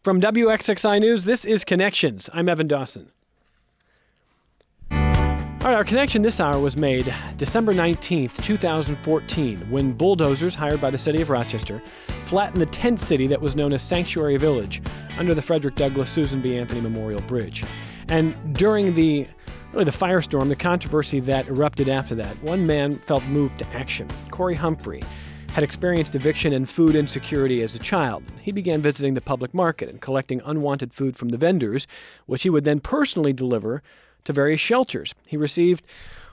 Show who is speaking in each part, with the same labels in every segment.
Speaker 1: From WXXI News, this is Connections. I'm Evan Dawson. All right, our connection this hour was made December 19th, 2014, when bulldozers hired by the city of Rochester flattened the tent city that was known as Sanctuary Village under the Frederick Douglass Susan B. Anthony Memorial Bridge. And during the firestorm, the controversy that erupted after that, one man felt moved to action. Corey Humphrey had experienced eviction and food insecurity as a child. He began visiting the public market and collecting unwanted food from the vendors, which he would then personally deliver to various shelters. He received,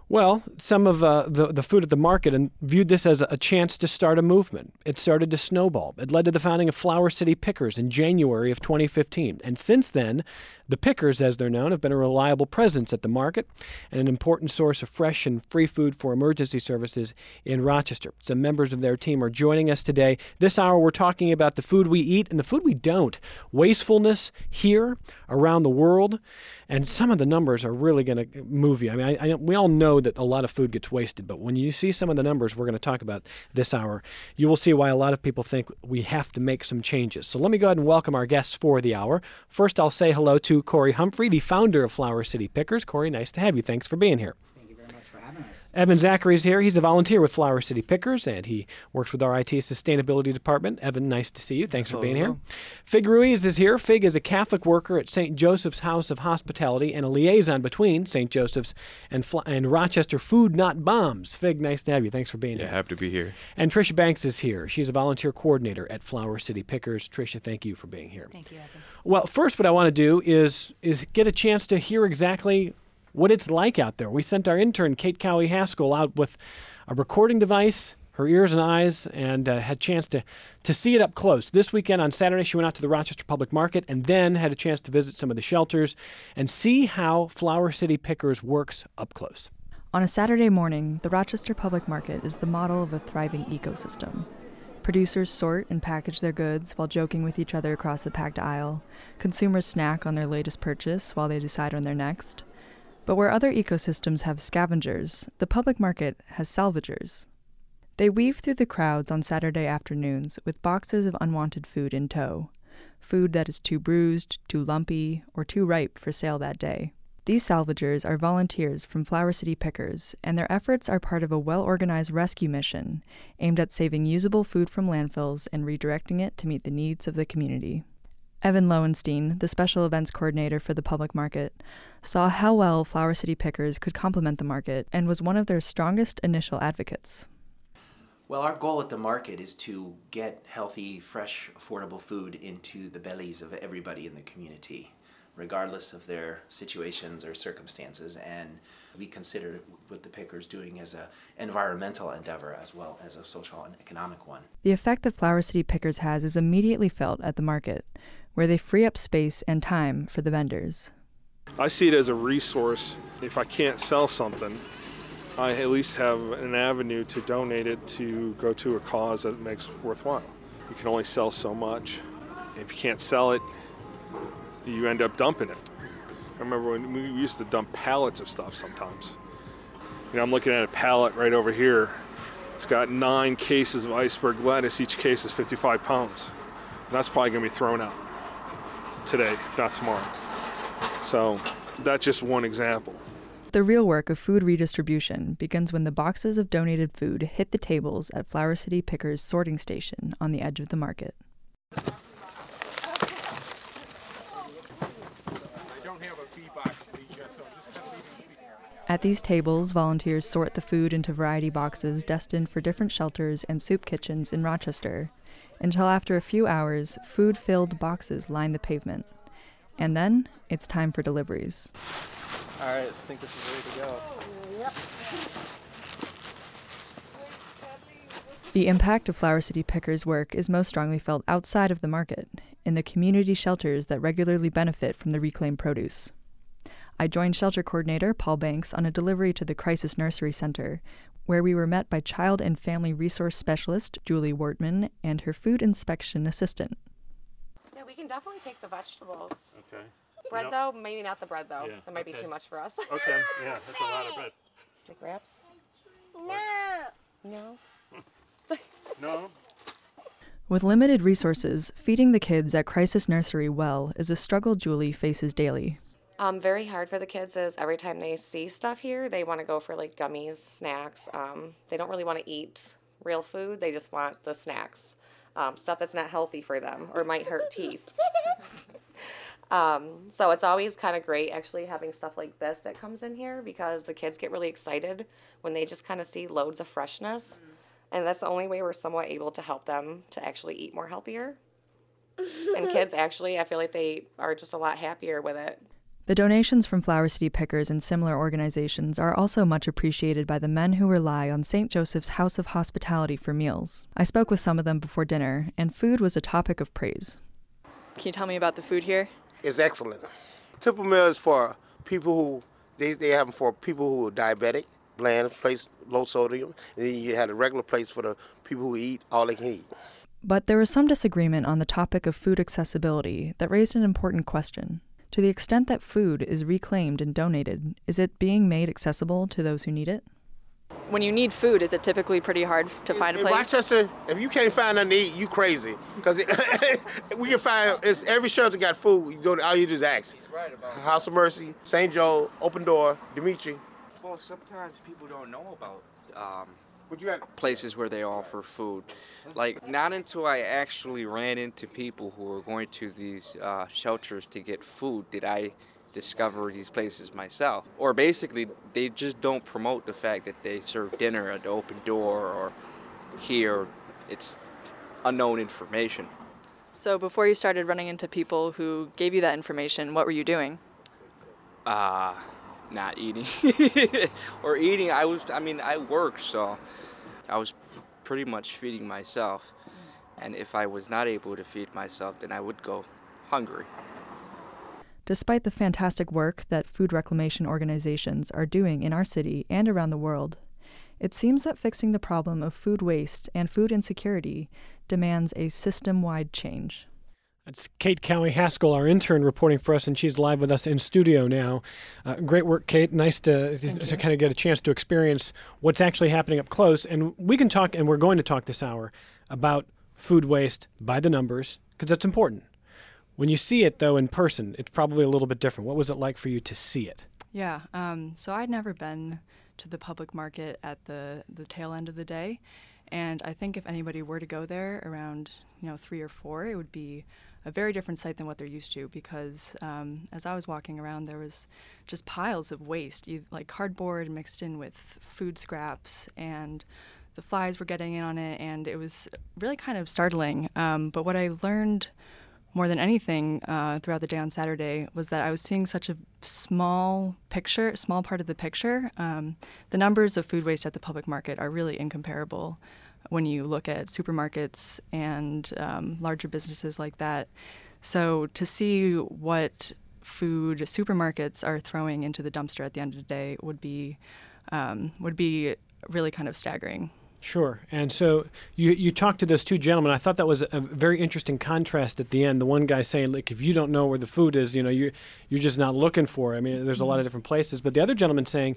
Speaker 1: some of the food at the market and viewed this as a chance to start a movement. It started to snowball. It led to the founding of Flower City Pickers in January of 2015. And since then, the Pickers, as they're known, have been a reliable presence at the market and an important source of fresh and free food for emergency services in Rochester. Some members of their team are joining us today. This hour, we're talking about the food we eat and the food we don't. Wastefulness here, around the world, and some of the numbers are really going to move you. I mean, we all know that a lot of food gets wasted, but when you see some of the numbers we're going to talk about this hour, you will see why a lot of people think we have to make some changes. So let me go ahead and welcome our guests for the hour. First, I'll say hello to Corey Humphrey, the founder of Flower City Pickers. Corey, nice to have you. Thanks for being here.
Speaker 2: Thank you very much for having us.
Speaker 1: Evan Zachary's here. He's a volunteer with Flower City Pickers, and he works with our IT Sustainability Department. Evan, nice to see you. Thanks for being here. Fig Ruiz is here. Fig is a Catholic worker at St. Joseph's House of Hospitality and a liaison between St. Joseph's and Rochester Food Not Bombs. Fig, nice to have you. Thanks for being here.
Speaker 3: Yeah, happy to be here.
Speaker 1: And Tricia Banks is here. She's a volunteer coordinator at Flower City Pickers. Tricia, thank you for being here.
Speaker 4: Thank you, Evan.
Speaker 1: Well, first, what I want to do is get a chance to hear exactly what it's like out there. We sent our intern, Kate Cowie Haskell, out with a recording device, her ears and eyes, and had a chance to see it up close. This weekend on Saturday, she went out to the Rochester Public Market and then had a chance to visit some of the shelters and see how Flower City Pickers works up close.
Speaker 4: On a Saturday morning, the Rochester Public Market is the model of a thriving ecosystem. Producers sort and package their goods while joking with each other across the packed aisle. Consumers snack on their latest purchase while they decide on their next. But where other ecosystems have scavengers, the public market has salvagers. They weave through the crowds on Saturday afternoons with boxes of unwanted food in tow. Food that is too bruised, too lumpy, or too ripe for sale that day. These salvagers are volunteers from Flower City Pickers, and their efforts are part of a well-organized rescue mission aimed at saving usable food from landfills and redirecting it to meet the needs of the community. Evan Lowenstein, the special events coordinator for the public market, saw how well Flower City Pickers could complement the market and was one of their strongest initial advocates.
Speaker 2: Well, our goal at the market is to get healthy, fresh, affordable food into the bellies of everybody in the community, regardless of their situations or circumstances, and we consider what the Pickers doing as an environmental endeavor as well as a social and economic one.
Speaker 4: The effect that Flower City Pickers has is immediately felt at the market, where they free up space and time for the vendors.
Speaker 5: I see it as a resource. If I can't sell something, I at least have an avenue to donate it to go to a cause that makes worthwhile. You can only sell so much. If you can't sell it, you end up dumping it. I remember when we used to dump pallets of stuff sometimes. I'm looking at a pallet right over here. It's got 9 cases of iceberg lettuce. Each case is 55 pounds. And that's probably going to be thrown out today, if not tomorrow. So that's just one example.
Speaker 4: The real work of food redistribution begins when the boxes of donated food hit the tables at Flower City Pickers' sorting station on the edge of the market. At these tables, volunteers sort the food into variety boxes destined for different shelters and soup kitchens in Rochester, until after a few hours, food-filled boxes line the pavement. And then, it's time for deliveries.
Speaker 6: All right, I think this is ready to go. Yep.
Speaker 4: The impact of Flower City Pickers' work is most strongly felt outside of the market, in the community shelters that regularly benefit from the reclaimed produce. I joined shelter coordinator Paul Banks on a delivery to the Crisis Nursery Center, where we were met by child and family resource specialist Julie Wortman and her food inspection assistant.
Speaker 7: Yeah, we can definitely take the vegetables.
Speaker 5: Okay.
Speaker 7: Bread, though? Maybe not the bread, though.
Speaker 5: Yeah,
Speaker 7: That might be too much for us.
Speaker 5: Okay, yeah, that's a lot of bread.
Speaker 7: The grapes?
Speaker 8: No.
Speaker 7: No?
Speaker 5: No?
Speaker 4: With limited resources, feeding the kids at Crisis Nursery well is a struggle Julie faces daily.
Speaker 7: Very hard for the kids is every time they see stuff here, they want to go for like gummies, snacks. They don't really want to eat real food. They just want the snacks, stuff that's not healthy for them or might hurt teeth. So it's always kind of great actually having stuff like this that comes in here because the kids get really excited when they just kind of see loads of freshness. And that's the only way we're somewhat able to help them to actually eat more healthier. And kids actually, I feel like they are just a lot happier with it.
Speaker 4: The donations from Flower City Pickers and similar organizations are also much appreciated by the men who rely on St. Joseph's House of Hospitality for meals. I spoke with some of them before dinner, and food was a topic of praise. Can you tell me about the food here?
Speaker 3: It's excellent. Typical meal is for people who, they have them for people who are diabetic, bland place, low sodium, and then you have a regular place for the people who eat all they can eat.
Speaker 4: But there was some disagreement on the topic of food accessibility that raised an important question. To the extent that food is reclaimed and donated, is it being made accessible to those who need it? When you need food, is it typically pretty hard to find a place?
Speaker 3: In Rochester, if you can't find nothing to eat, you crazy. Because we can find, every shelter got food. All you do is ask. House of Mercy, St. Joe, Open Door, Dimitri.
Speaker 8: Well, sometimes people don't know about
Speaker 3: What you got?
Speaker 8: places where they offer food. Like, not until I actually ran into people who were going to these shelters to get food did I discover these places myself. Or basically, they just don't promote the fact that they serve dinner at the Open Door or here. It's unknown information.
Speaker 4: So before you started running into people who gave you that information, what were you doing?
Speaker 8: Not eating. Or eating, I work, so I was pretty much feeding myself. And if I was not able to feed myself, then I would go hungry.
Speaker 4: Despite the fantastic work that food reclamation organizations are doing in our city and around the world, it seems that fixing the problem of food waste and food insecurity demands a system-wide change.
Speaker 1: That's Kate Cowie-Haskell, our intern, reporting for us, and she's live with us in studio now. Great work, Kate. Nice to kind of get a chance to experience what's actually happening up close. And we can talk, and we're going to talk this hour, about food waste by the numbers, because that's important. When you see it, though, in person, it's probably a little bit different. What was it like for you to see it?
Speaker 4: Yeah, so I'd never been to the public market at the tail end of the day. And I think if anybody were to go there around 3 or 4, it would be a very different sight than what they're used to because as I was walking around, there was just piles of waste, like cardboard mixed in with food scraps, and the flies were getting in on it, and it was really kind of startling. But what I learned more than anything throughout the day on Saturday was that I was seeing such a small part of the picture. The numbers of food waste at the public market are really incomparable when you look at supermarkets and larger businesses like that. So to see what food supermarkets are throwing into the dumpster at the end of the day would be really kind of staggering.
Speaker 1: Sure. And so you talked to those two gentlemen. I thought that was a very interesting contrast at the end. The one guy saying, like, if you don't know where the food is, you're just not looking for it. I mean, there's a lot of different places. But the other gentleman saying,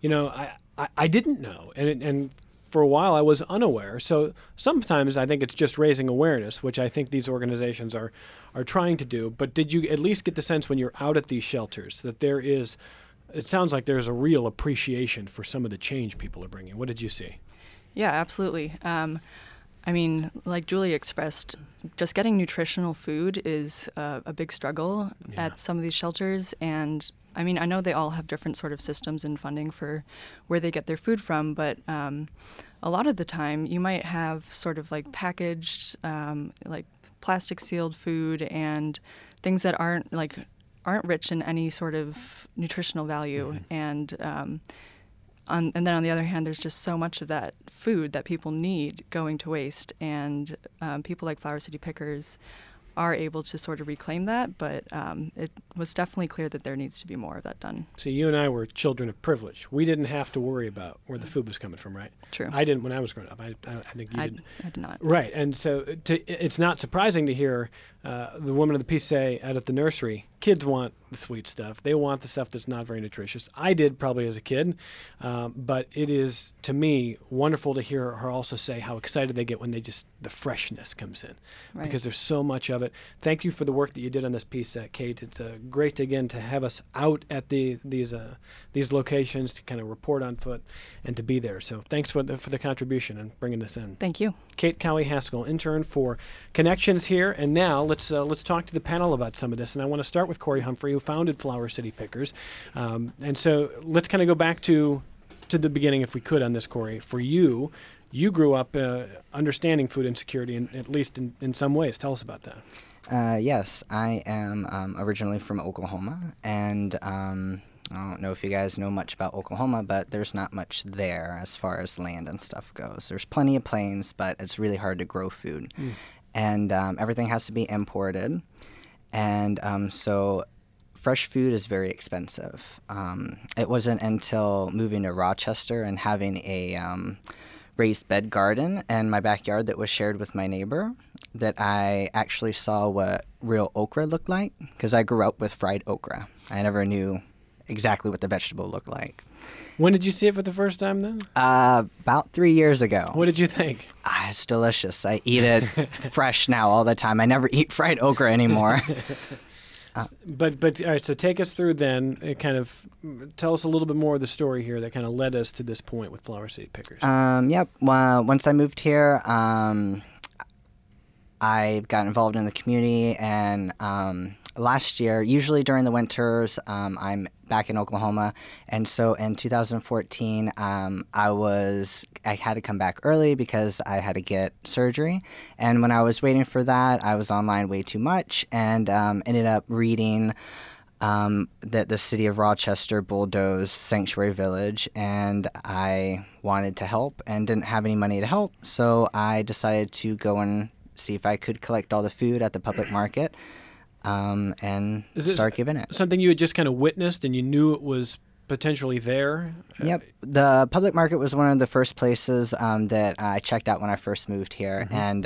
Speaker 1: I didn't know. And for a while I was unaware. So sometimes I think it's just raising awareness, which I think these organizations are trying to do. But did you at least get the sense when you're out at these shelters that it sounds like there's a real appreciation for some of the change people are bringing? What did you see?
Speaker 4: Yeah, absolutely. I mean, like Julie expressed, just getting nutritional food is a big struggle at some of these shelters. And I mean, I know they all have different sort of systems and funding for where they get their food from, but a lot of the time you might have sort of like packaged, like plastic sealed food and things that aren't rich in any sort of nutritional value. Mm-hmm. And then on the other hand, there's just so much of that food that people need going to waste, and people like Flower City Pickers are able to sort of reclaim that, but it was definitely clear that there needs to be more of that done.
Speaker 1: See, you and I were children of privilege. We didn't have to worry about where the food was coming from, right?
Speaker 4: True.
Speaker 1: I didn't when I was growing up. I think you didn't.
Speaker 4: I did not.
Speaker 1: Right, and so it's not surprising to hear the woman of the peace say out at the nursery, kids want the sweet stuff. They want the stuff that's not very nutritious. I did probably as a kid, but it is, to me, wonderful to hear her also say how excited they get when the freshness comes in, because there's so much of it. Thank you for the work that you did on this piece, Kate. It's great, again, to have us out at these locations to kind of report on foot and to be there. So thanks for the contribution and bringing this in.
Speaker 4: Thank you.
Speaker 1: Kate Cowie-Haskell, intern for Connections here. And now let's talk to the panel about some of this. And I want to start with Corey Humphrey, who founded Flower City Pickers. And so let's kind of go back to the beginning, if we could, on this, Corey. For you grew up understanding food insecurity, at least in some ways. Tell us about that.
Speaker 9: Yes, I am originally from Oklahoma, and I don't know if you guys know much about Oklahoma, but there's not much there as far as land and stuff goes. There's plenty of plains, but it's really hard to grow food. And everything has to be imported. And so fresh food is very expensive. It wasn't until moving to Rochester and having a raised bed garden in my backyard that was shared with my neighbor that I actually saw what real okra looked like, because I grew up with fried okra. I never knew exactly what the vegetable looked like.
Speaker 1: When did you see it for the first time then?
Speaker 9: About 3 years ago.
Speaker 1: What did you think?
Speaker 9: It's delicious. I eat it fresh now all the time. I never eat fried okra anymore.
Speaker 1: But all right, so take us through then, kind of tell us a little bit more of the story here that kind of led us to this point with Flower City Pickers.
Speaker 9: Yep. Well, once I moved here, I got involved in the community, and last year, usually during the winters, I'm back in Oklahoma, and so in 2014, I had to come back early because I had to get surgery, and when I was waiting for that, I was online way too much, and ended up reading that the city of Rochester bulldozed Sanctuary Village, and I wanted to help and didn't have any money to help, so I decided to go and see if I could collect all the food at the public market and start giving it.
Speaker 1: Something you had just kind of witnessed and you knew it was potentially there?
Speaker 9: Yep. The public market was one of the first places that I checked out when I first moved here. And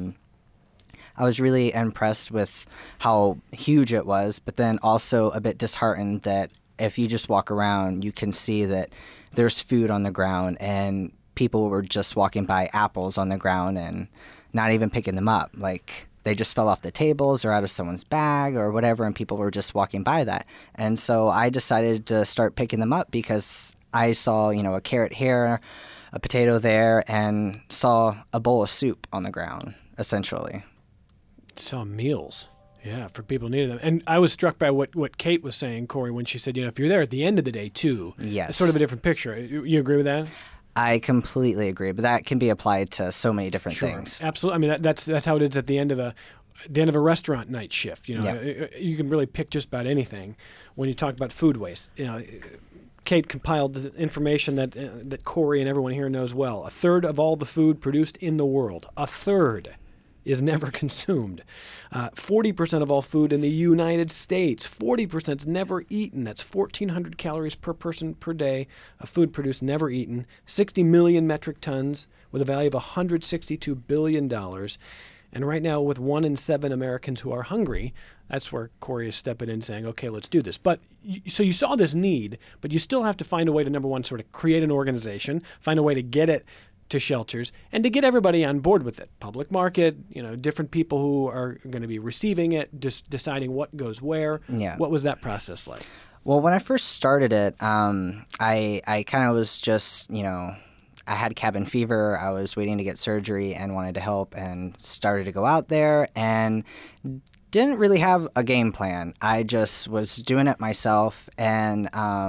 Speaker 9: I was really impressed with how huge it was, but then also a bit disheartened that if you just walk around, you can see that there's food on the ground, and people were just walking by apples on the ground and not even picking them up. Like, they just fell off the tables or out of someone's bag or whatever, and people were just walking by that. And so I decided to start picking them up because I saw, a carrot here, a potato there, and saw a bowl of soup on the ground, essentially.
Speaker 1: Saw meals. Yeah, for people who needed them. And I was struck by what Kate was saying, Corey, when she said, if you're there at the end of the day, too,
Speaker 9: yes,
Speaker 1: it's sort of a different picture. You agree with that?
Speaker 9: I completely agree, but that can be applied to so many different things.
Speaker 1: Absolutely. I mean, that's how it is at the end of a restaurant night shift. You can really pick just about anything when you talk about food waste. Kate compiled the information that Corey and everyone here knows well. 1/3 of all the food produced in the world, 1/3 is never consumed. 40% of all food in the United States, 40% is never eaten. That's 1,400 calories per person per day of food produced, never eaten. 60 million metric tons with a value of $162 billion. And right now, with 1 in 7 Americans who are hungry, that's where Corey is stepping in saying, okay, let's do this. But so you saw this need, but you still have to find a way to, number one, sort of create an organization, find a way to get it to shelters, and to get everybody on board with it. Public market, different people who are going to be receiving it, just deciding what goes where.
Speaker 9: Yeah.
Speaker 1: What was that process like?
Speaker 9: Well, when I first started it, I kind of was just, I had cabin fever. I was waiting to get surgery and wanted to help, and started to go out there and didn't really have a game plan. I just was doing it myself, and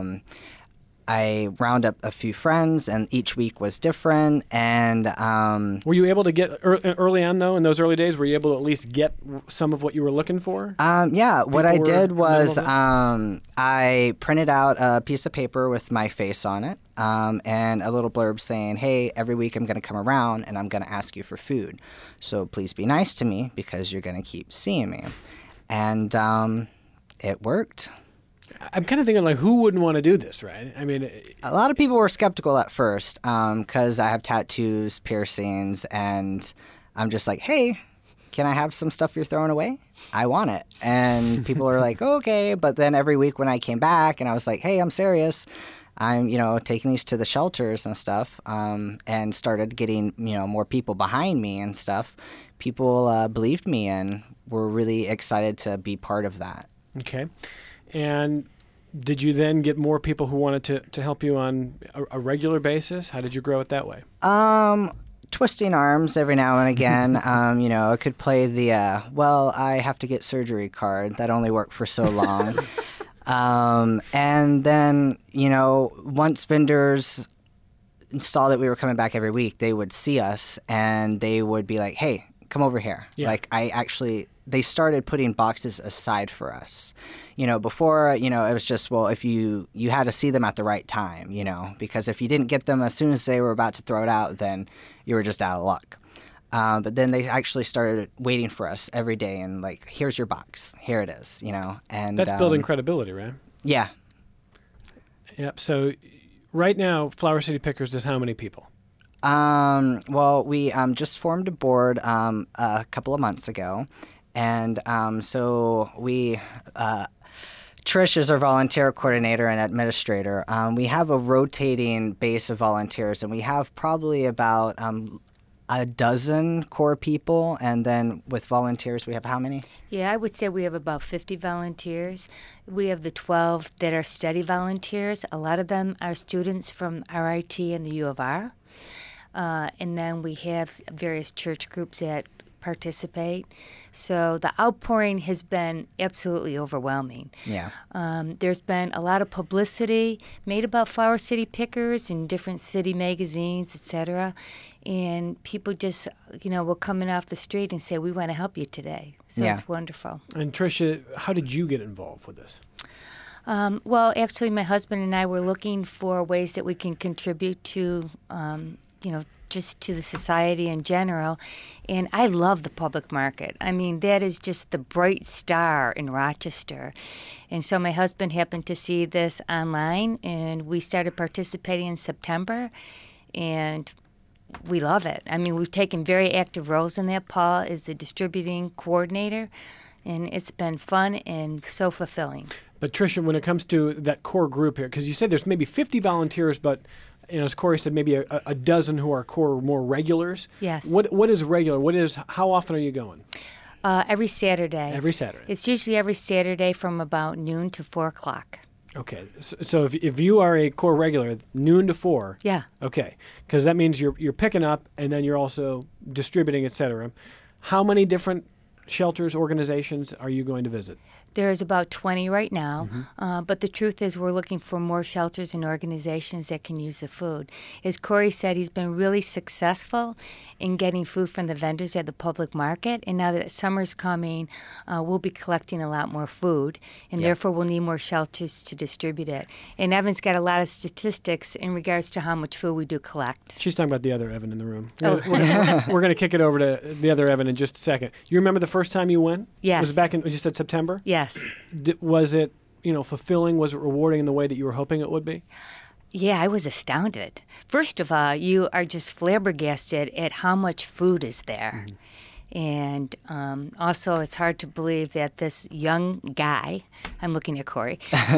Speaker 9: I round up a few friends, and each week was different. And
Speaker 1: were you able to get early on, though, in those early days? Were you able to at least get some of what you were looking for?
Speaker 9: Yeah. What I did was I printed out a piece of paper with my face on it and a little blurb saying, "Hey, every week I'm going to come around and I'm going to ask you for food. So please be nice to me because you're going to keep seeing me." And it worked.
Speaker 1: I'm kind of thinking, who wouldn't want to do this, right? I mean,
Speaker 9: a lot of people were skeptical at first because I have tattoos, piercings, and I'm just like, hey, can I have some stuff you're throwing away? I want it. And people were like, okay. But then every week when I came back and I was like, hey, I'm serious. I'm, taking these to the shelters and stuff, and started getting, more people behind me and stuff. People believed me and were really excited to be part of that.
Speaker 1: Okay. And did you then get more people who wanted to help you on a regular basis? How did you grow it that way?
Speaker 9: Twisting arms every now and again. I could play the, I have to get surgery card. That only worked for so long. And then, once vendors saw that we were coming back every week, they would see us and they would be like, hey, come over here.
Speaker 1: Yeah.
Speaker 9: Like, they started putting boxes aside for us. Before, it was just, well, if you had to see them at the right time, because if you didn't get them as soon as they were about to throw it out, then you were just out of luck. But then they actually started waiting for us every day and like, here's your box. Here it is, and
Speaker 1: that's building credibility, right?
Speaker 9: Yeah.
Speaker 1: Yep. So right now, Flower City Pickers does how many people?
Speaker 9: We just formed a board a couple of months ago. And so we, Trish is our volunteer coordinator and administrator. We have a rotating base of volunteers, and we have probably about a dozen core people. And then with volunteers, we have how many?
Speaker 10: Yeah, I would say we have about 50 volunteers. We have the 12 that are study volunteers. A lot of them are students from RIT and the U of R. And then we have various church groups that participate. So the outpouring has been absolutely overwhelming.
Speaker 9: Yeah.
Speaker 10: There's been a lot of publicity made about Flower City Pickers in different city magazines, etc. And people just, will come in off the street and say, we want to help you today. So
Speaker 9: Yeah.
Speaker 10: it's wonderful.
Speaker 1: And Tricia, how did you get involved with this?
Speaker 10: Well, actually, my husband and I were looking for ways that we can contribute to, just to the society in general. And I love the public market. I mean, that is just the bright star in Rochester. And so my husband happened to see this online, and we started participating in September, and we love it. I mean, we've taken very active roles in that. Paul is the distributing coordinator, and it's been fun and so fulfilling.
Speaker 1: But Tricia, when it comes to that core group here, because you said there's maybe 50 volunteers, but as Corey said, maybe a dozen who are core more regulars.
Speaker 10: Yes.
Speaker 1: What is regular? How often are you going?
Speaker 10: Every Saturday.
Speaker 1: Every Saturday.
Speaker 10: It's usually every Saturday from about noon to 4 o'clock.
Speaker 1: Okay. So if you are a core regular, noon to 4.
Speaker 10: Yeah.
Speaker 1: Okay. Because that means you're picking up and then you're also distributing, et cetera. How many different shelters, organizations are you going to visit?
Speaker 10: There's about 20 right now, but the truth is we're looking for more shelters and organizations that can use the food. As Corey said, he's been really successful in getting food from the vendors at the public market, and now that summer's coming, we'll be collecting a lot more food, and therefore we'll need more shelters to distribute it. And Evan's got a lot of statistics in regards to how much food we do collect.
Speaker 1: She's talking about the other Evan in the room.
Speaker 10: Oh.
Speaker 1: We're going to kick it over to the other Evan in just a second. You remember the first time you went?
Speaker 10: Yes.
Speaker 1: Was it back in, you said September?
Speaker 10: Yes.
Speaker 1: Was it, fulfilling? Was it rewarding in the way that you were hoping it would be?
Speaker 10: Yeah, I was astounded. First of all, you are just flabbergasted at how much food is there. And also, it's hard to believe that this young guy, I'm looking at Corey,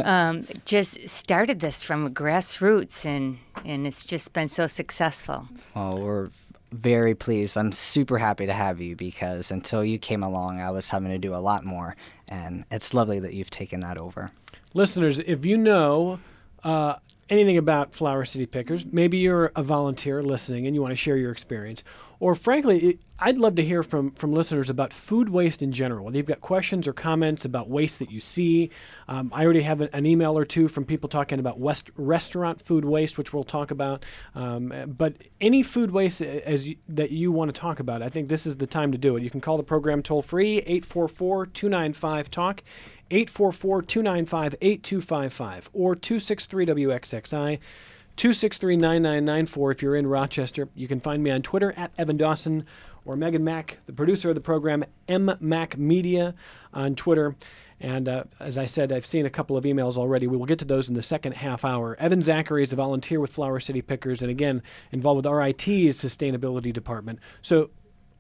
Speaker 10: just started this from grassroots, and it's just been so successful.
Speaker 9: Well, we're very pleased. I'm super happy to have you because until you came along, I was having to do a lot more, and it's lovely that you've taken that over.
Speaker 1: Listeners, if you know anything about Flower City Pickers, maybe you're a volunteer listening and you want to share your experience, or frankly, I'd love to hear from listeners about food waste in general. Whether you've got questions or comments about waste that you see. I already have an email or two from people talking about restaurant food waste, which we'll talk about. But any food waste that you want to talk about, I think this is the time to do it. You can call the program toll-free, 844-295-TALK, 844-295-8255, or 263-WXXI, 263-9994 if you're in Rochester. You can find me on Twitter at Evan Dawson, or Megan Mack, the producer of the program, MMac Media on Twitter. And as I said, I've seen a couple of emails already. We will get to those in the second half hour. Evan Zachary is a volunteer with Flower City Pickers, and again, involved with RIT's sustainability department. So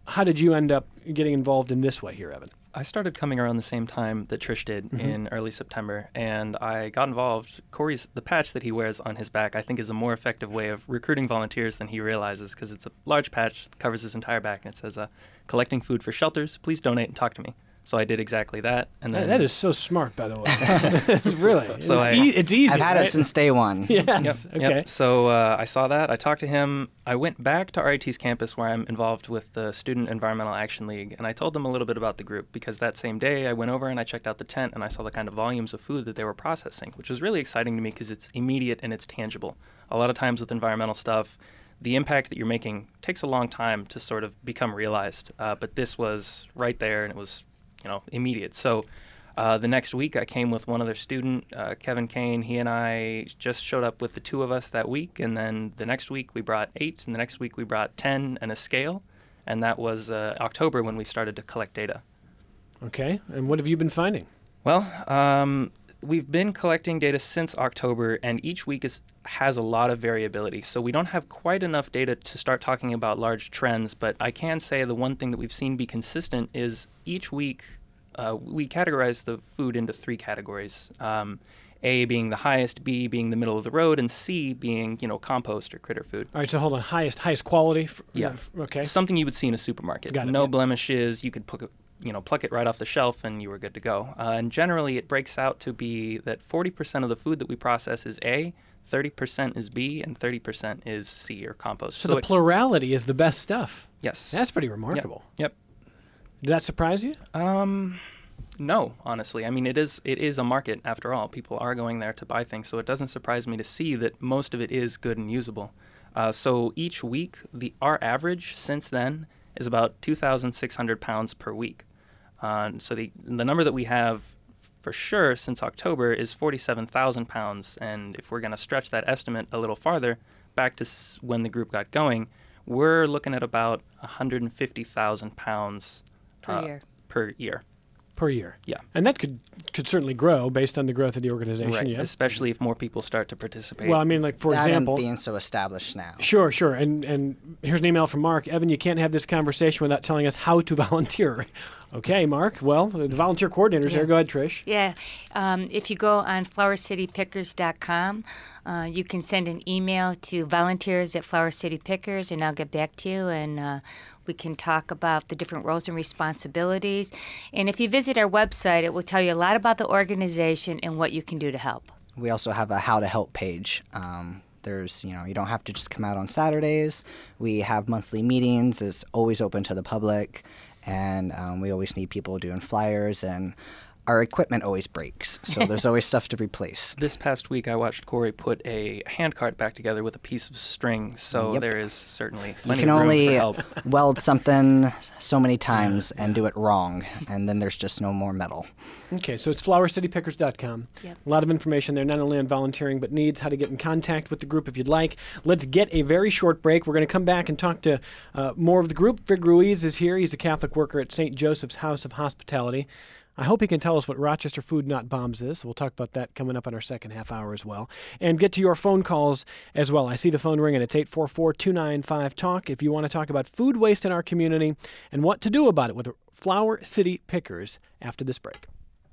Speaker 1: how did you end up getting involved in this way here, Evan?
Speaker 6: I started coming around the same time that Trish did in early September, and I got involved. The patch that he wears on his back, I think, is a more effective way of recruiting volunteers than he realizes, because it's a large patch that covers his entire back, and it says, collecting food for shelters, please donate and talk to me. So I did exactly that. And then
Speaker 1: that is so smart, by the way. It's really.
Speaker 6: So
Speaker 1: it's easy.
Speaker 9: I've had
Speaker 1: right?
Speaker 9: it since day one.
Speaker 1: Yes.
Speaker 6: Yep.
Speaker 1: Okay.
Speaker 6: Yep. So I saw that. I talked to him. I went back to RIT's campus where I'm involved with the Student Environmental Action League, and I told them a little bit about the group, because that same day I went over and I checked out the tent and I saw the kind of volumes of food that they were processing, which was really exciting to me because it's immediate and it's tangible. A lot of times with environmental stuff, the impact that you're making takes a long time to sort of become realized, but this was right there, and it was immediate. So the next week I came with one other student, Kevin Kane. He and I just showed up with the two of us that week, and then the next week we brought 8, and the next week we brought 10 and a scale, and that was October when we started to collect data.
Speaker 1: Okay, and what have you been finding?
Speaker 6: Well, we've been collecting data since October, and each week has a lot of variability. So we don't have quite enough data to start talking about large trends, but I can say the one thing that we've seen be consistent is each week we categorize the food into 3 categories. A being the highest, B being the middle of the road, and C being, compost or critter food.
Speaker 1: All right, so hold on. Highest quality? Okay.
Speaker 6: Something you would see in a supermarket.
Speaker 1: Got it,
Speaker 6: no
Speaker 1: yeah.
Speaker 6: blemishes. You could pluck it right off the shelf and you were good to go. And generally it breaks out to be that 40% of the food that we process is A, 30% is B, and 30% is C, or compost.
Speaker 1: So the plurality is the best stuff.
Speaker 6: Yes.
Speaker 1: That's pretty remarkable.
Speaker 6: Yep.
Speaker 1: Did that surprise you?
Speaker 6: No, honestly. I mean, it is a market after all. People are going there to buy things, so it doesn't surprise me to see that most of it is good and usable. So each week, our average since then is about 2,600 pounds per week. So the number that we have for sure since October is 47,000 pounds, and if we're going to stretch that estimate a little farther, back to when the group got going, we're looking at about 150,000 pounds per year.
Speaker 1: Per year.
Speaker 6: Yeah.
Speaker 1: And that could certainly grow based on the growth of the organization,
Speaker 6: right.
Speaker 1: yes?
Speaker 6: Especially if more people start to participate.
Speaker 1: Well, I mean, like, for
Speaker 9: that
Speaker 1: example...
Speaker 9: and being so established now.
Speaker 1: Sure. And here's an email from Mark. Evan, you can't have this conversation without telling us how to volunteer. Okay, Mark. Well, the volunteer coordinator's there. Go ahead, Trish.
Speaker 10: Yeah. If you go on flowercitypickers.com, you can send an email to volunteers at Flower City Pickers, and I'll get back to you, and we can talk about the different roles and responsibilities. And if you visit our website, it will tell you a lot about the organization and what you can do to help.
Speaker 9: We also have a How to Help page. There's, you don't have to just come out on Saturdays. We have monthly meetings. It's always open to the public. And we always need people doing flyers, and our equipment always breaks, so there's always stuff to replace.
Speaker 6: This past week, I watched Corey put a handcart back together with a piece of string, so there is certainly plenty of room for help.
Speaker 9: You can only weld something so many times and do it wrong, and then there's just no more metal.
Speaker 1: Okay, so it's flowercitypickers.com.
Speaker 10: Yep.
Speaker 1: A lot of information there, not only on volunteering, but needs, how to get in contact with the group if you'd like. Let's get a very short break. We're going to come back and talk to more of the group. Fig Ruiz is here. He's a Catholic worker at St. Joseph's House of Hospitality. I hope he can tell us what Rochester Food Not Bombs is. So we'll talk about that coming up in our second half hour as well. And get to your phone calls as well. I see the phone ringing. It's 844-295-TALK if you want to talk about food waste in our community and what to do about it with Flower City Pickers after this break.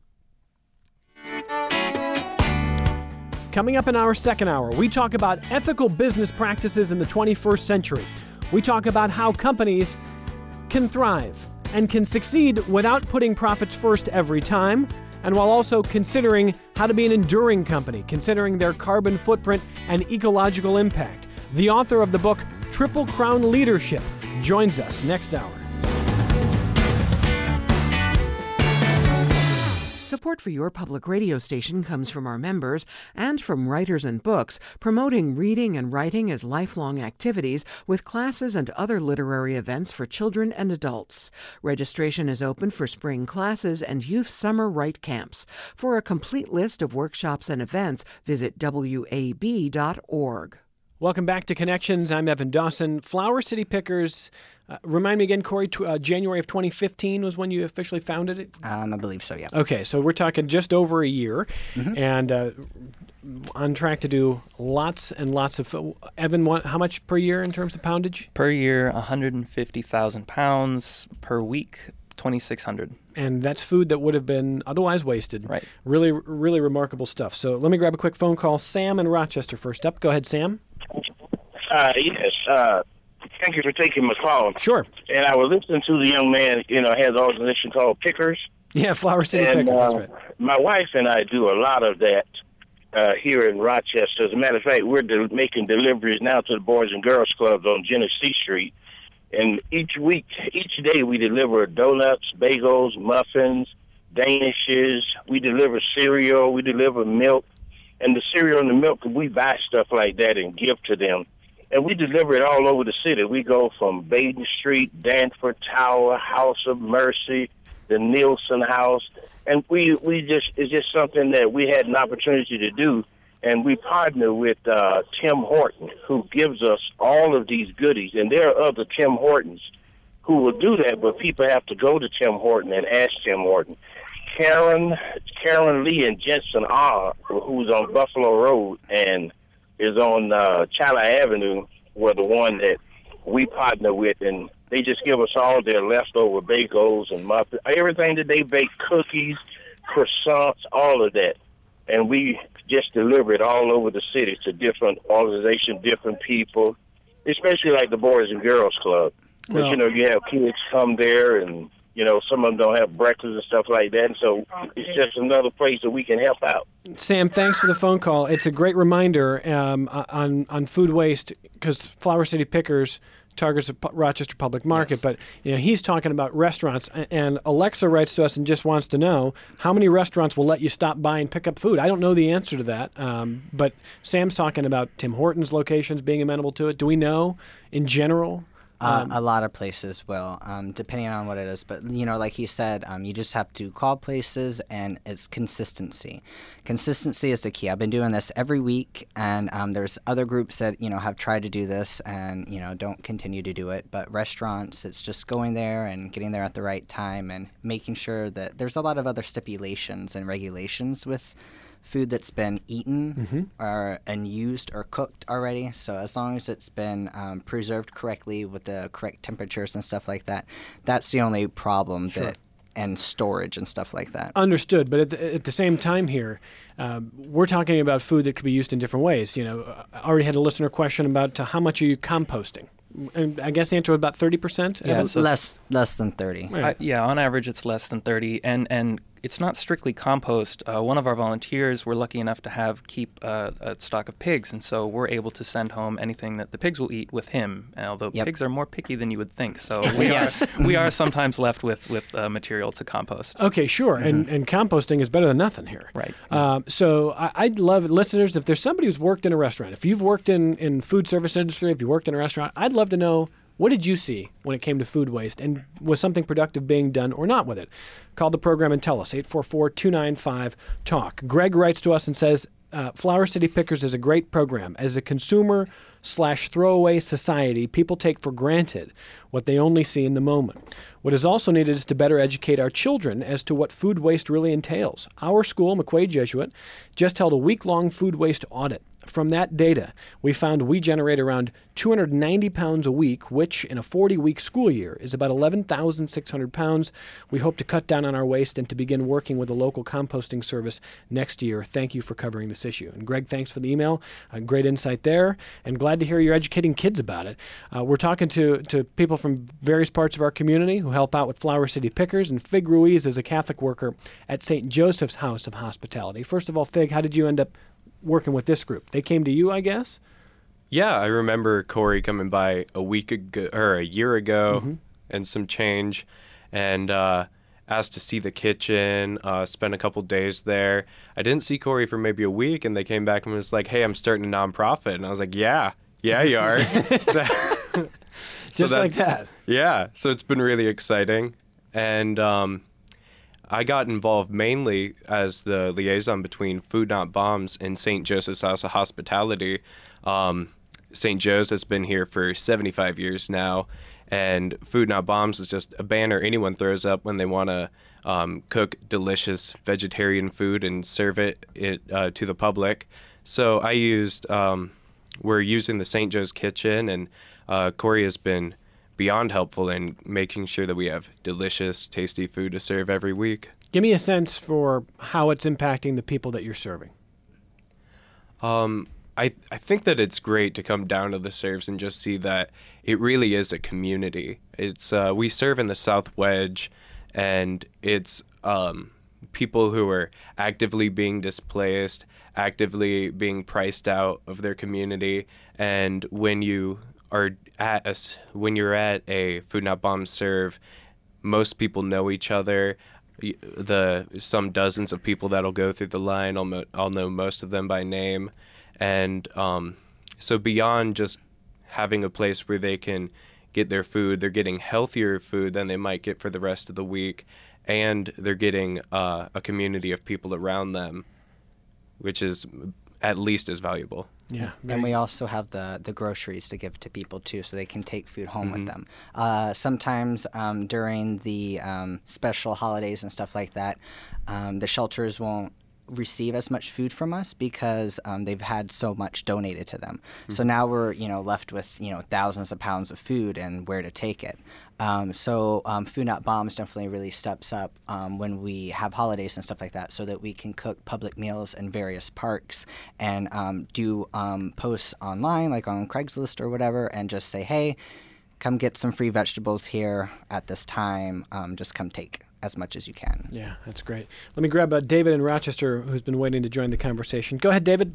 Speaker 1: Coming up in our second hour, we talk about ethical business practices in the 21st century. We talk about how companies can thrive and can succeed without putting profits first every time, and while also considering how to be an enduring company, considering their carbon footprint and ecological impact. The author of the book, Triple Crown Leadership, joins us next hour.
Speaker 11: Support for your public radio station comes from our members and from Writers and Books, promoting reading and writing as lifelong activities with classes and other literary events for children and adults. Registration is open for spring classes and youth summer write camps. For a complete list of workshops and events, visit wab.org.
Speaker 1: Welcome back to Connections. I'm Evan Dawson. Flower City Pickers, remind me again, Corey, January of 2015 was when you officially founded it?
Speaker 9: I believe so, yeah.
Speaker 1: Okay, so we're talking just over a year, and on track to do lots and lots of... Evan, how much per year in terms of poundage?
Speaker 6: Per year, 150,000 pounds. Per week, 2,600.
Speaker 1: And that's food that would have been otherwise wasted.
Speaker 6: Right.
Speaker 1: Really, really remarkable stuff. So let me grab a quick phone call. Sam in Rochester first up. Go ahead, Sam.
Speaker 12: Yes. Thank you for taking my call.
Speaker 1: Sure.
Speaker 12: And I was listening to the young man, has an organization called Pickers.
Speaker 1: Yeah, Flower City Pickers, that's right.
Speaker 12: My wife and I do a lot of that here in Rochester. As a matter of fact, we're making deliveries now to the Boys and Girls Clubs on Genesee Street. And each day we deliver donuts, bagels, muffins, danishes. We deliver cereal. We deliver milk. And the cereal and the milk, we buy stuff like that and give to them. And we deliver it all over the city. We go from Baden Street, Danforth Tower, House of Mercy, the Nielsen House. And it's just something that we had an opportunity to do. And we partner with Tim Horton, who gives us all of these goodies. And there are other Tim Hortons who will do that, but people have to go to Tim Horton and ask Tim Horton. Karen Lee and Jensen R., who's on Buffalo Road and is on Chala Avenue, were the one that we partner with, and they just give us all their leftover bagels and muffins, everything that they bake, cookies, croissants, all of that. And we just deliver it all over the city to different organizations, different people, especially like the Boys and Girls Club. Because, you have kids come there and, some of them don't have breakfast and stuff like that. And so it's just another place that we can help out.
Speaker 1: Sam, thanks for the phone call. It's a great reminder on food waste, because Flower City Pickers targets a Rochester Public Market,
Speaker 9: Yes.
Speaker 1: but he's talking about restaurants. And Alexa writes to us and just wants to know how many restaurants will let you stop by and pick up food. I don't know the answer to that, but Sam's talking about Tim Hortons locations being amenable to it. Do we know in general?
Speaker 9: A lot of places will, depending on what it is. But, like he said, you just have to call places, and it's consistency. Consistency is the key. I've been doing this every week, and there's other groups that, have tried to do this and, don't continue to do it. But restaurants, it's just going there and getting there at the right time and making sure that there's a lot of other stipulations and regulations with food that's been eaten and used or cooked already. So as long as it's been preserved correctly with the correct temperatures and stuff like that, that's the only problem and storage and stuff like that.
Speaker 1: Understood. But at the same time here, we're talking about food that could be used in different ways. I already had a listener question about how much are you composting? And I guess the answer was about 30%?
Speaker 9: Yeah, less than 30.
Speaker 6: On average it's less than 30, and it's not strictly compost. One of our volunteers, we're lucky enough to keep a stock of pigs, and so we're able to send home anything that the pigs will eat with him, although pigs are more picky than you would think, so we are sometimes left with material to compost.
Speaker 1: Okay, sure, and composting is better than nothing here.
Speaker 6: Right.
Speaker 1: So I'd love, listeners, if there's somebody who's worked in a restaurant, if you've worked in food service industry, if you worked in a restaurant, I'd love to know, what did you see when it came to food waste, and was something productive being done or not with it? Call the program and tell us, 844-295-TALK. Greg writes to us and says, Flower City Pickers is a great program. As a consumer/throwaway society, people take for granted what they only see in the moment. What is also needed is to better educate our children as to what food waste really entails. Our school, McQuaid Jesuit, just held a week-long food waste audit. From that data, we found we generate around 290 pounds a week, which in a 40-week school year is about 11,600 pounds. We hope to cut down on our waste and to begin working with a local composting service next year. Thank you for covering this issue. And Greg, thanks for the email. Great insight there, and glad to hear you're educating kids about it. We're talking to people from various parts of our community who help out with Flower City Pickers, and Fig Ruiz is a Catholic worker at St. Joseph's House of Hospitality. First of all, Fig, how did you end up working with this group? They came to you, I guess?
Speaker 13: Yeah, I remember Corey coming by a year ago and some change, and asked to see the kitchen, spent a couple days there. I didn't see Corey for maybe a week, and they came back and was like, hey, I'm starting a nonprofit. And I was like, yeah, you are.
Speaker 1: Just like that.
Speaker 13: Yeah, so it's been really exciting. And I got involved mainly as the liaison between Food Not Bombs and St. Joseph's House of Hospitality. St. Joe's has been here for 75 years now, and Food Not Bombs is just a banner anyone throws up when they want to cook delicious vegetarian food and serve it to the public. So we're using the St. Joe's Kitchen, and Corey has been beyond helpful in making sure that we have delicious, tasty food to serve every week.
Speaker 1: Give me a sense for how it's impacting the people that you're serving.
Speaker 13: I think that it's great to come down to the serves and just see that it really is a community. It's we serve in the South Wedge, and it's people who are actively being displaced, actively being priced out of their community. And when you're at a Food Not Bombs serve, most people know each other. Some dozens of people that'll go through the line, I'll know most of them by name. And so beyond just having a place where they can get their food, they're getting healthier food than they might get for the rest of the week, and they're getting a community of people around them, which is at least as valuable.
Speaker 1: Yeah,
Speaker 9: and we also have the groceries to give to people too, so they can take food home with them. Sometimes during the special holidays and stuff like that, the shelters won't receive as much food from us because they've had so much donated to them. So now we're left with thousands of pounds of food and where to take it. So Food Not Bombs definitely really steps up when we have holidays and stuff like that, so that we can cook public meals in various parks and do posts online, like on Craigslist or whatever, and just say, hey, come get some free vegetables here at this time. Just come take as much as you can.
Speaker 1: Yeah, that's great. Let me grab David in Rochester, who's been waiting to join the conversation. Go ahead, David.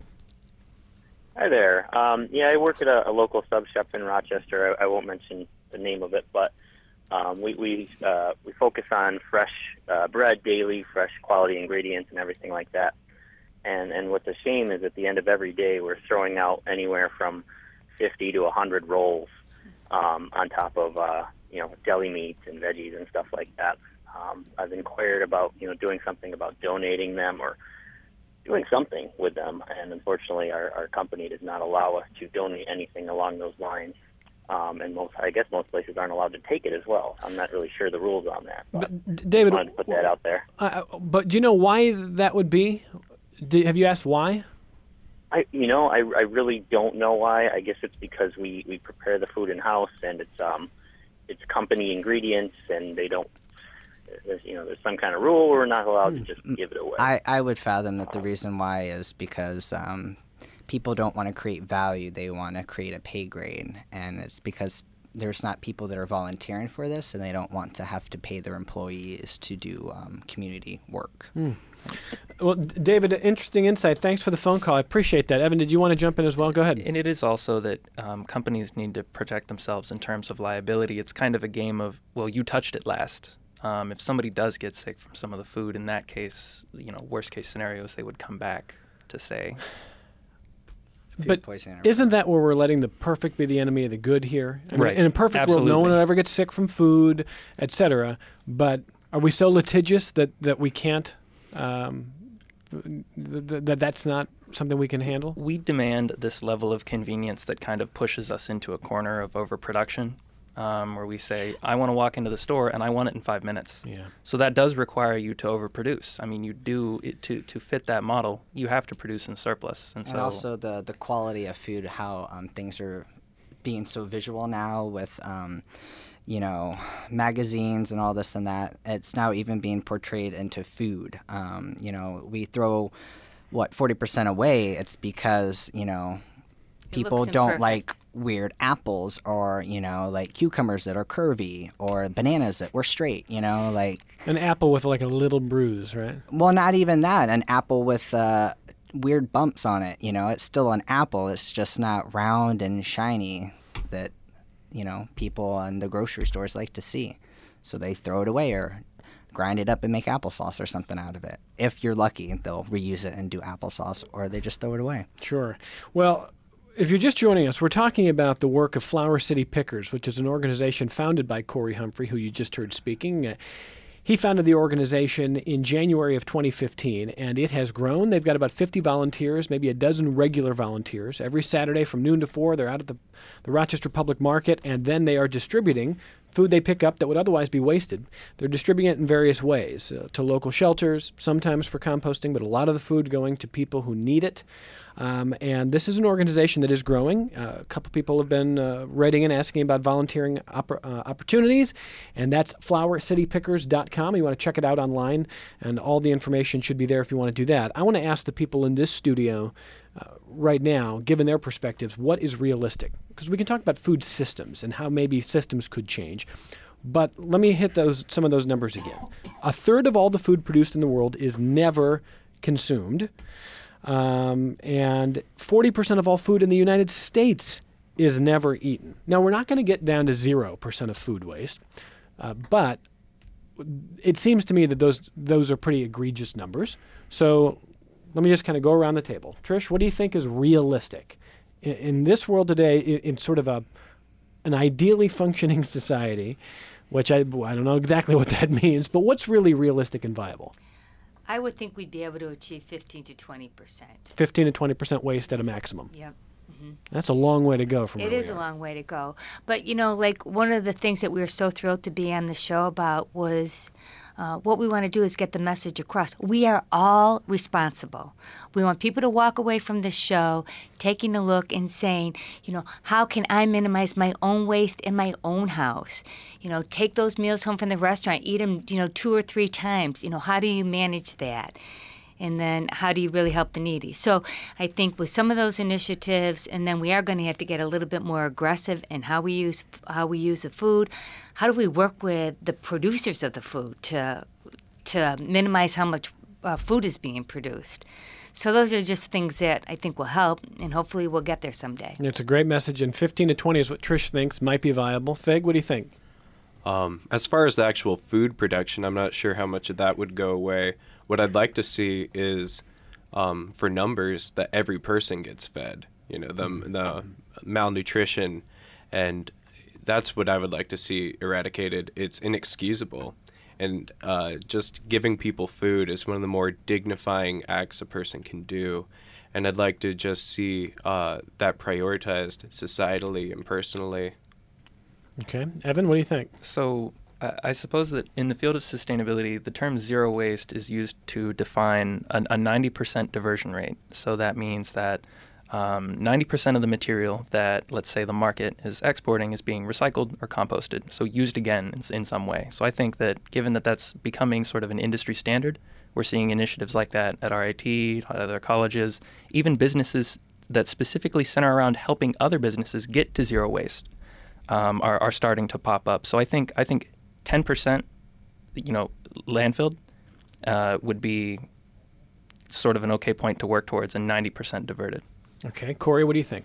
Speaker 14: Hi there. I work at a local sub shop in Rochester. I won't mention the name of it, but we focus on fresh bread daily, fresh quality ingredients, and everything like that. And what's a shame is at the end of every day, we're throwing out anywhere from 50 to 100 rolls on top of deli meats and veggies and stuff like that. I've inquired about doing something about donating them or doing something with them, and unfortunately our company does not allow us to donate anything along those lines. And I guess most places aren't allowed to take it as well. I'm not really sure the rules on that. But
Speaker 1: David,
Speaker 14: I wanted to put that out there.
Speaker 1: But do you know why that would be? Have you asked why?
Speaker 14: I really don't know why. I guess it's because we prepare the food in house, and it's company ingredients, and they don't. There's some kind of rule we're not allowed to just give it away.
Speaker 9: I would fathom that the reason why is because people don't want to create value. They want to create a pay grade. And it's because there's not people that are volunteering for this, and they don't want to have to pay their employees to do community work.
Speaker 1: Well, David, interesting insight. Thanks for the phone call. I appreciate that. Evan, did you want to jump in as well? Go ahead.
Speaker 6: And it is also that companies need to protect themselves in terms of liability. It's kind of a game of, well, you touched it last. If somebody does get sick from some of the food, in that case, worst case scenarios, they would come back to say.
Speaker 1: But isn't that where we're letting the perfect be the enemy of the good here? Right. In a perfect world, no one would ever get sick from food, etc. But are we so litigious that we can't, that's not something we can handle?
Speaker 6: We demand this level of convenience that kind of pushes us into a corner of overproduction. Where we say, I want to walk into the store and I want it in 5 minutes.
Speaker 1: Yeah.
Speaker 6: So that does require you to overproduce. I mean, you do to fit that model. You have to produce in surplus, and so
Speaker 9: also the quality of food. How things are being so visual now with magazines and all this and that. It's now even being portrayed into food. We throw 40% away. It's because people don't like weird apples or, like cucumbers that are curvy or bananas that were straight, like...
Speaker 1: An apple with like a little bruise, right?
Speaker 9: Well, not even that. An apple with weird bumps on it, It's still an apple. It's just not round and shiny that, people in the grocery stores like to see. So they throw it away or grind it up and make applesauce or something out of it. If you're lucky, they'll reuse it and do applesauce, or they just throw it away.
Speaker 1: Sure. Well... If you're just joining us, we're talking about the work of Flower City Pickers, which is an organization founded by Corey Humphrey, who you just heard speaking. He founded the organization in January of 2015, and it has grown. They've got about 50 volunteers, maybe a dozen regular volunteers. Every Saturday from noon to 4, they're out at the Rochester Public Market, and then they are distributing food they pick up that would otherwise be wasted. They're distributing it in various ways, to local shelters, sometimes for composting, but a lot of the food going to people who need it. And this is an organization that is growing. A couple people have been writing and asking about volunteering opportunities, and that's flowercitypickers.com. You want to check it out online, and all the information should be there if you want to do that. I want to ask the people in this studio right now, given their perspectives, what is realistic? Because we can talk about food systems and how maybe systems could change. But let me hit some of those numbers again. A third of all the food produced in the world is never consumed. And 40% of all food in the United States is never eaten. Now, we're not going to get down to 0% of food waste, but it seems to me that those are pretty egregious numbers. So let me just kind of go around the table. Trish, what do you think is realistic? In this world today, in sort of an ideally functioning society, which I don't know exactly what that means, but what's really realistic and viable?
Speaker 10: I would think we'd be able to achieve 15 to 20%.
Speaker 1: 15 to 20% waste at a maximum.
Speaker 10: Yep. Mm-hmm.
Speaker 1: That's a long way to go from where
Speaker 10: It is
Speaker 1: we
Speaker 10: a
Speaker 1: are.
Speaker 10: long way to go. But, like one of the things that we were so thrilled to be on the show about was what we want to do is get the message across. We are all responsible. We want people to walk away from this show taking a look and saying, how can I minimize my own waste in my own house? Take those meals home from the restaurant, eat them, 2 or 3 times. How do you manage that? And then how do you really help the needy? So I think with some of those initiatives, and then we are going to have to get a little bit more aggressive in how we use the food. How do we work with the producers of the food to minimize how much food is being produced? So those are just things that I think will help, and hopefully we'll get there someday.
Speaker 1: It's a great message, and 15 to 20 is what Trish thinks might be viable. Fig, what do you think?
Speaker 13: As far as the actual food production, I'm not sure how much of that would go away. What I'd like to see is, for numbers, that every person gets fed. The malnutrition, and that's what I would like to see eradicated. It's inexcusable, and just giving people food is one of the more dignifying acts a person can do. And I'd like to just see that prioritized societally and personally.
Speaker 1: Okay. Evan, what do you think?
Speaker 6: So I suppose that in the field of sustainability, the term zero waste is used to define a 90% diversion rate. So that means that 90% of the material that, let's say, the market is exporting is being recycled or composted, so used again in some way. So I think that given that that's becoming sort of an industry standard, we're seeing initiatives like that at RIT, other colleges, even businesses that specifically center around helping other businesses get to zero waste. Are starting to pop up. So I think 10%, landfill would be sort of an okay point to work towards, and 90% diverted.
Speaker 1: Okay, Corey, what do you think?